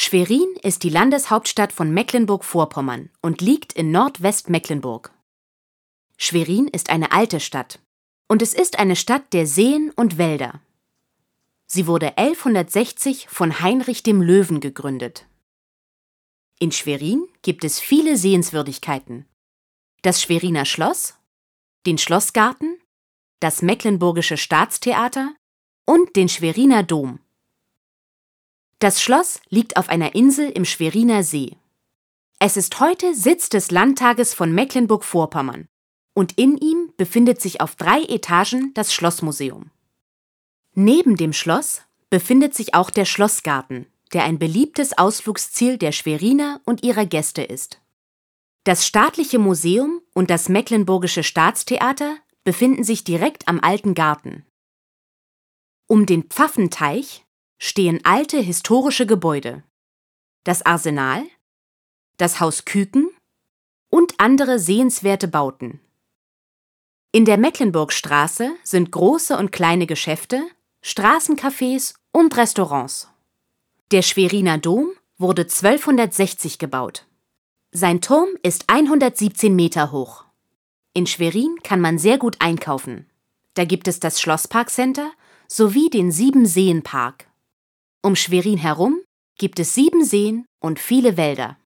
Schwerin ist die Landeshauptstadt von Mecklenburg-Vorpommern und liegt in Nordwestmecklenburg. Schwerin ist eine alte Stadt und es ist eine Stadt der Seen und Wälder. Sie wurde 1160 von Heinrich dem Löwen gegründet. In Schwerin gibt es viele Sehenswürdigkeiten. Das Schweriner Schloss, den Schlossgarten, das Mecklenburgische Staatstheater und den Schweriner Dom. Das Schloss liegt auf einer Insel im Schweriner See. Es ist heute Sitz des Landtages von Mecklenburg-Vorpommern und in ihm befindet sich auf 3 Etagen das Schlossmuseum. Neben dem Schloss befindet sich auch der Schlossgarten, der ein beliebtes Ausflugsziel der Schweriner und ihrer Gäste ist. Das Staatliche Museum und das Mecklenburgische Staatstheater befinden sich direkt am alten Garten. Um den Pfaffenteich stehen alte historische Gebäude, das Arsenal, das Haus Küken und andere sehenswerte Bauten. In der Mecklenburgstraße sind große und kleine Geschäfte, Straßencafés und Restaurants. Der Schweriner Dom wurde 1260 gebaut. Sein Turm ist 117 Meter hoch. In Schwerin kann man sehr gut einkaufen. Da gibt es das Schlossparkcenter sowie den Siebenseenpark. Um Schwerin herum gibt es 7 Seen und viele Wälder.